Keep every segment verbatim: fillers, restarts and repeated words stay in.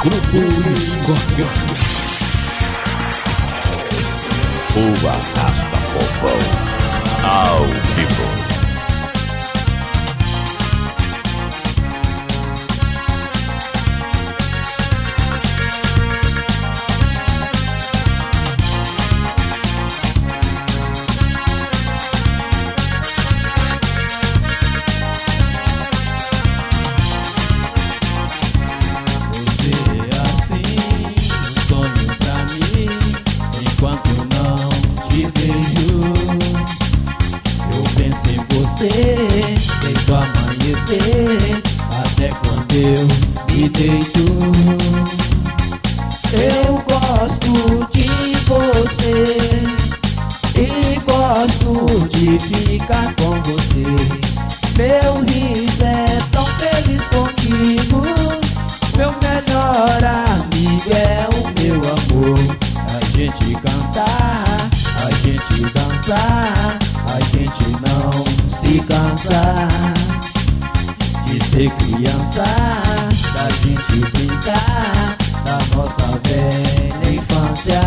Grupo Escorpião. O Arrasta Fofão ao vivo. Desde o amanhecer até quando eu me deito, eu gosto de você e gosto de ficar com você. Meu riso é tão feliz contigo, meu melhor amigo é o meu amor. A gente cantar, a gente dançar, a gente não se cansar de ser criança, da gente brincar da nossa velha infância.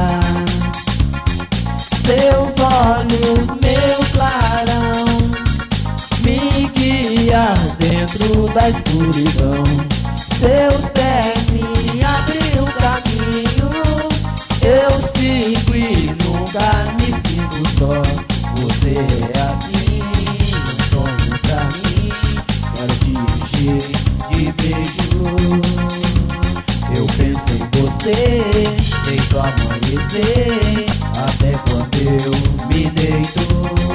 Seus olhos, meu clarão, me guia dentro da escuridão. Seus pés me abrem o caminho, eu sigo e nunca me sinto só. Você é assim, um sonho pra mim, quero te encher de beijo. Eu penso em você desde o amanhecer até quando eu me deito.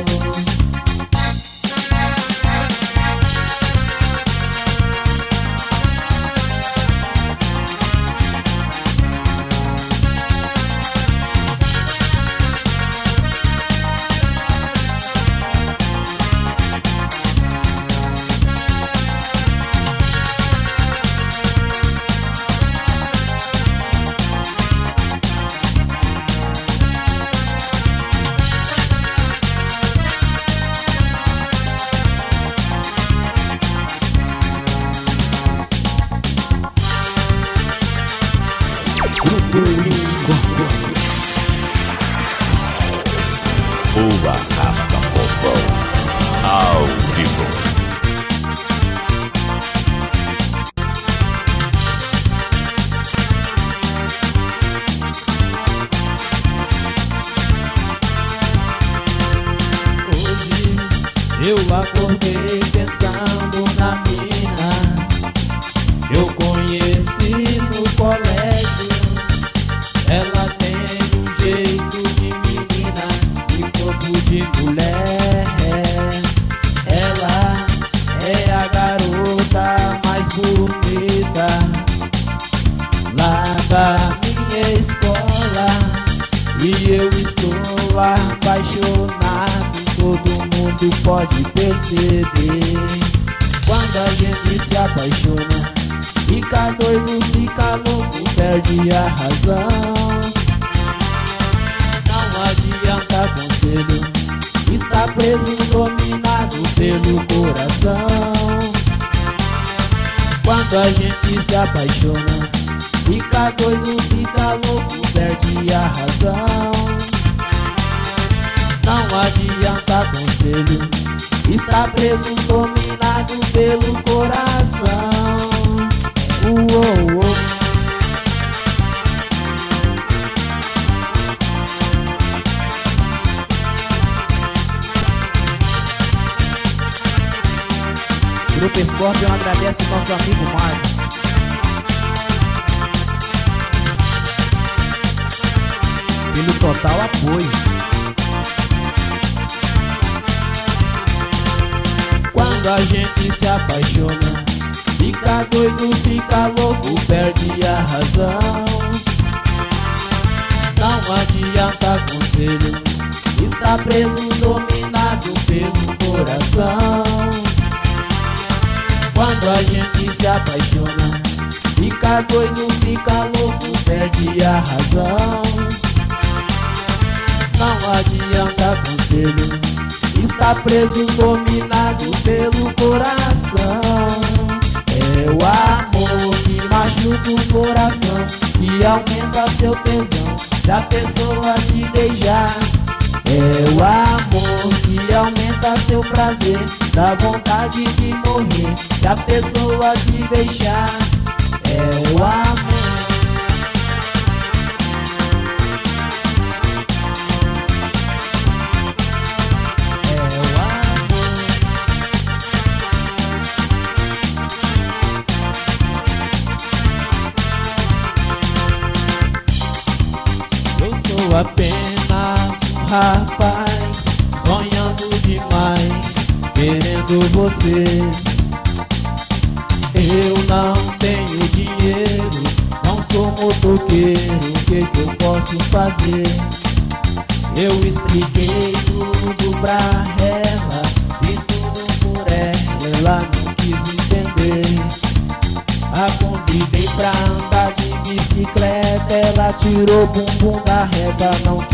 O Arrasta Fofão ao vivo. Hoje eu acordei pensando na mina eu conheci no colégio. Ela tem um jeito de menina e corpo de mulher. Ela é a garota mais bonita lá da minha escola, e eu estou apaixonado, todo mundo pode perceber. Quando a gente se apaixona, fica doido, fica louco, perde a razão. Não adianta conselho, está preso, dominado pelo coração. Quando a gente se apaixona, fica doido, fica louco, perde a razão. Não adianta conselho, está preso, dominado pelo coração. Uou, uou. Grupo Escorpião agradece o nosso amigo Marcos pelo total apoio. Quando a gente se apaixona, fica doido, fica louco, perde a razão. Não adianta conselho, está preso, dominado pelo coração. Quando a gente se apaixona, fica doido, fica louco, perde a razão. Não adianta conselho, está preso, dominado pelo coração. É o amor que machuca o coração. que aumenta seu tesão. Se a pessoa te deixar, é o amor que aumenta seu prazer, dá vontade de morrer. Se a pessoa te deixar, é o amor. Apenas um rapaz sonhando demais, querendo você. Eu não tenho dinheiro, não sou motoqueiro, o que que eu posso fazer? Eu expliquei tudo pra ela, e tudo por ela, ela não quis entender. A convidei pra andar de bicicleta, ela tirou o bumbum da reta, não